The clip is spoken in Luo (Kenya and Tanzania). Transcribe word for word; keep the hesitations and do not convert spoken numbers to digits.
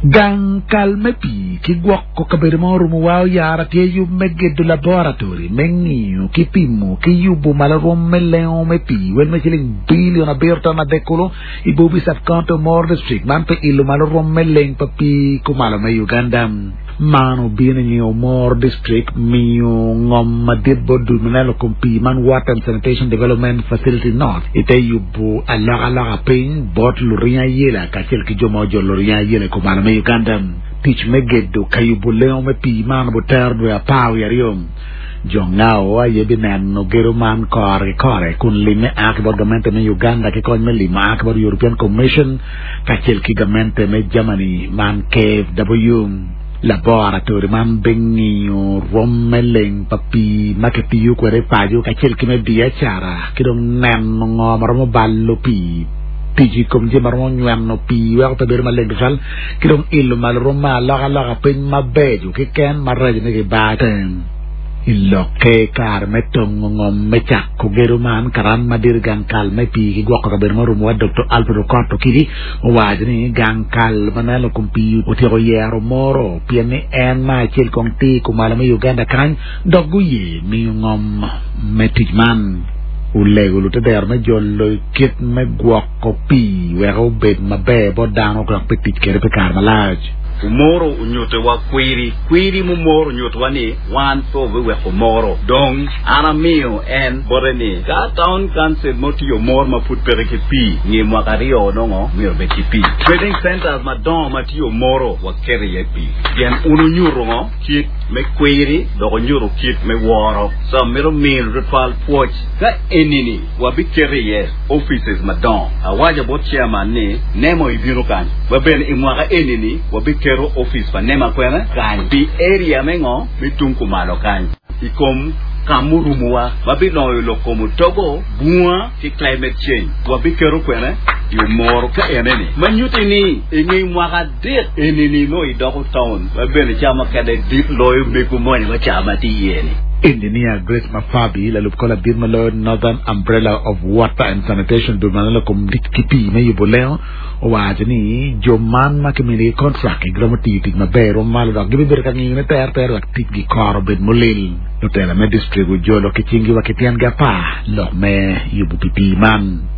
Gang calme pi ki gwokko kabere moru mu waw yara te yu megge de laboratory mengi ki pimu ki yubu malarom meleo me pi wen me chiling billion aberta na dekolo ibobi sat kanto mor district man pe ilu malarom meleng papi kumala me Uganda mano bina nyo mor district miyo ngom madid bodu manelo kumpi man water and sanitation development facility north ite yubu alaga alaga ping bot luria yela kachel ki jomo jo luria yela kumala me Uganda teach me geddo kayubu leo me pi man bo terdo ya paw yariom jongao aye binan no gero man kore kore kun lime ak bo gamente me Uganda ki kon me lima ak bo European Commission kachel ki gamente me Germany man K F W laboratory man bengi romeleng papi maketi yu kwere pajo kachel ki me dia cara kidong nen ngomar mo ballo pi tiji kom je marmo nyam no pi wa ta ber maleng sal kidong ilu mal roma la la pen mabejo ki ken maraj ne ke baten illo ke kar metong ngom mechak ko geruman karan madir gangkal me pi ki gwok ko ber marum wa doctor Alfredo Corto kidi wajni gangkal manalo kumpi otiro yero moro piene en ma chel kong ti ko malama Uganda kan dogu ye mi ngom metijman ulego lu te der me jollo kit me gwok ko pi wero bed mabe bo dano ko petit kere pe kar malaj Umoro unyote wa kwiri kwiri mumoro unyote wani wan so we umoro dong ana mio en boreni ka town council moti yo mor ma put pereke pi ni mwakario nongo mio beti pi trading centers ma don mati yo moro wa kere ye pi yen unu nyuro ngo kit me kwiri do nyuro kit me woro so miro mil rifal poch ka enini wa bi kere ye offices ma don awaja bot chairman ni nemo ibiro kan wa ben imwaka enini wa bi kero office pa nema kwena kan bi area mengo bitunku malo kan ikom kamuru muwa babi no lokomu togo buwa ki climate change wabi kero kwena yu mor ka eneni manyuti ni ingi mwaka dit enini no idoko town babi ni chama kade dit loyo meku mwani wa chama ti yeni Engineer Grace Mafabi la lupkola Birmalo Northern Umbrella of Water and Sanitation Birmalo Community Kipi me yuboleo wajni joman ma kemini contract gromati tik mabero mal da gibi ber kan ngine ter ter ak tik gi carbon molil no tela me district jolo ki cingi wa kitian gapa lo me yubu pipi man